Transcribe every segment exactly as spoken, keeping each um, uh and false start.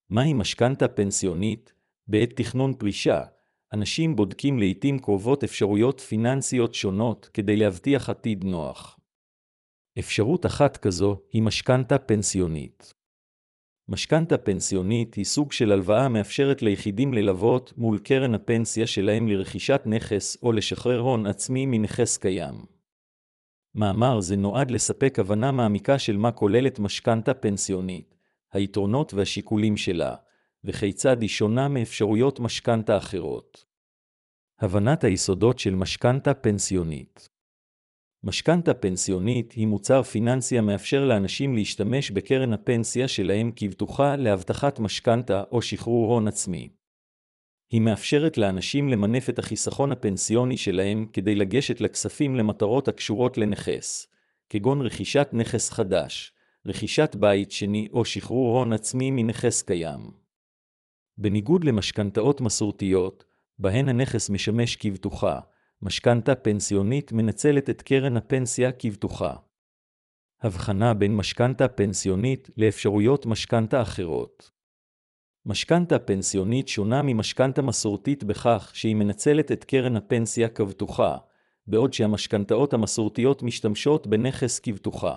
מהי משכנתה פנסיונית? בעת תכנון פרישה, אנשים בודקים לעתים קרובות אפשרויות פיננסיות שונות כדי להבטיח עתיד נוח. אפשרות אחת כזו היא משכנתה פנסיונית. משכנתה פנסיונית היא סוג של הלוואה מאפשרת ליחידים ללוות מול קרן הפנסיה שלהם לרכישת נכס או לשחרר הון עצמי מנכס קיים. מאמר זה נועד לספק הבנה מעמיקה של מה כוללת משכנתה פנסיונית, היתרונות והשיקולים שלה, וכיצד היא שונה מאפשרויות משכנתה אחרות. הבנת היסודות של משכנתה פנסיונית. משכנתה פנסיונית היא מוצר פיננסי המאפשר לאנשים להשתמש בקרן הפנסיה שלהם כבטוחה להבטחת משכנתה או שחרור הון עצמי. היא מאפשרת לאנשים למנף את החיסכון הפנסיוני שלהם כדי לגשת לכספים למטרות הקשורות לנכס, כגון רכישת נכס חדש, רכישת בית שני או שחרור הון עצמי מנכס קיים. בניגוד למשכנתאות מסורתיות, בהן הנכס משמש כבטוחה, משכנתה פנסיונית מנצלת את קרן הפנסיה כבטוחה. הבחנה בין משכנתה פנסיונית לאפשרויות משכנתה אחרות. משכנתה פנסיונית שונה ממשכנתה מסורתית בכך שהיא מנצלת את קרן הפנסיה כבטוחה, בעוד שהמשכנתאות המסורתיות משתמשות בנכס כבטוחה.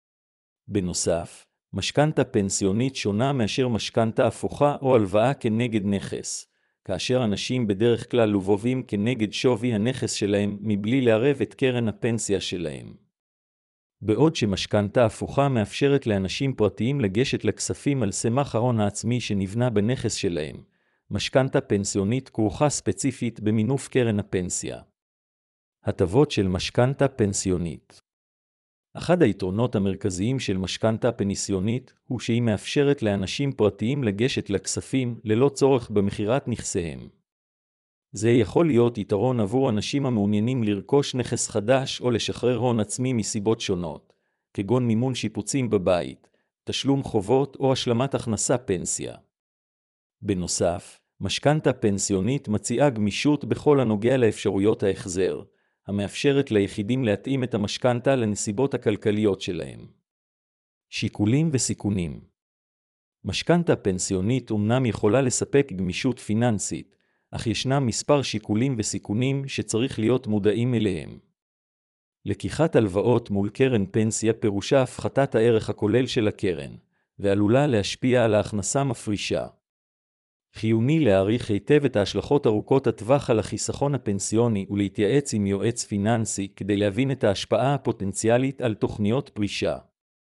בנוסף, משכנתה פנסיונית שונה מאשר משכנתה הפוכה או הלוואה כנגד נכס, כאשר אנשים בדרך כלל לובבים כנגד שווי הנכס שלהם מבלי לערב את קרן הפנסיה שלהם. בעוד שמשכנתה הפוכה מאפשרת לאנשים פרטיים לגשת לכספים על סמך ההון העצמי שנבנה בנכס שלהם, משכנתה פנסיונית כרוכה ספציפית במינוף קרן הפנסיה. הטבות של משכנתה פנסיונית. אחד היתרונות המרכזיים של משכנתה פנסיונית הוא שהיא מאפשרת לאנשים פרטיים לגשת לכספים ללא צורך במכירת נכסיהם. זה יכול להיות יתרון עבור אנשים המעוניינים לרכוש נכס חדש או לשחרר הון עצמי מסיבות שונות, כגון מימון שיפוצים בבית, תשלום חובות או השלמת הכנסה פנסיה. בנוסף, משכנתה פנסיונית מציעה גמישות בכל הנוגע לאפשרויות ההחזר, המאפשרת ליחידים להתאים את המשכנתה לנסיבות הכלכליות שלהם. שיקולים וסיכונים. משכנתה פנסיונית אומנם יכולה לספק גמישות פיננסית, אך ישנם מספר שיקולים וסיכונים שצריך להיות מודעים אליהם. לקיחת הלוואות מול קרן פנסיה פירושה הפחתת הערך הכולל של הקרן, ועלולה להשפיע על ההכנסה מפרישה. חיוני להעריך היטב את ההשלכות ארוכות הטווח על החיסכון הפנסיוני ולהתייעץ עם יועץ פיננסי כדי להבין את ההשפעה הפוטנציאלית על תוכניות פרישה.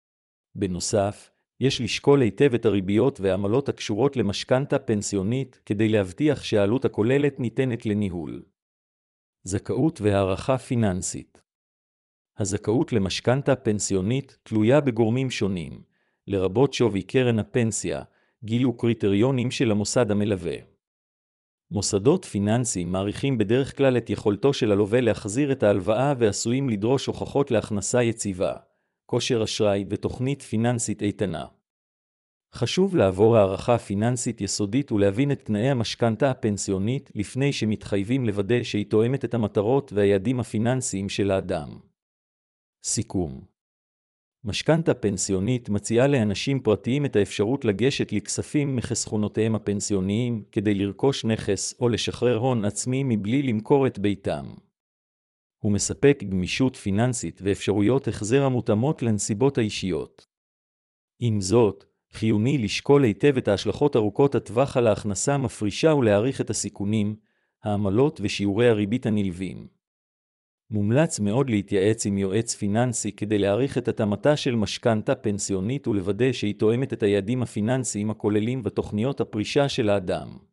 בנוסף, יש לשקול היטב את הריביות והעמלות הקשורות למשכנתה פנסיונית כדי להבטיח שהעלות הכוללת ניתנת לניהול. זכאות והערכה פיננסית. הזכאות למשכנתה פנסיונית תלויה בגורמים שונים, לרבות שווי קרן הפנסיה, גיל וקריטריונים של המוסד המלווה. מוסדות פיננסיים מעריכים בדרך כלל את יכולתו של הלווה להחזיר את ההלוואה ועשויים לדרוש הוכחות להכנסה יציבה, כושר אשראי ותוכנית פיננסית איתנה. חשוב לעבור הערכה פיננסית יסודית ולהבין את תנאי המשכנתה הפנסיונית לפני שמתחייבים לוודא שהיא תואמת את המטרות והיעדים הפיננסיים של האדם. סיכום. משכנתה פנסיונית מציעה לאנשים פרטיים את האפשרות לגשת לכספים מחסכונותיהם הפנסיוניים כדי לרכוש נכס או לשחרר הון עצמי מבלי למכור את ביתם. הוא מספק גמישות פיננסית ואפשרויות החזר המותאמות לנסיבות האישיות. עם זאת, חיוני לשקול היטב את ההשלכות ארוכות הטווח על ההכנסה המפרישה ולהעריך את הסיכונים, העמלות ושיעורי הריבית הנלווים. מומלץ מאוד להתייעץ עם יועץ פיננסי כדי להעריך את התאמתה של משכנתה פנסיונית ולוודא שהיא תואמת את היעדים הפיננסיים הכוללים בתוכניות הפרישה של האדם.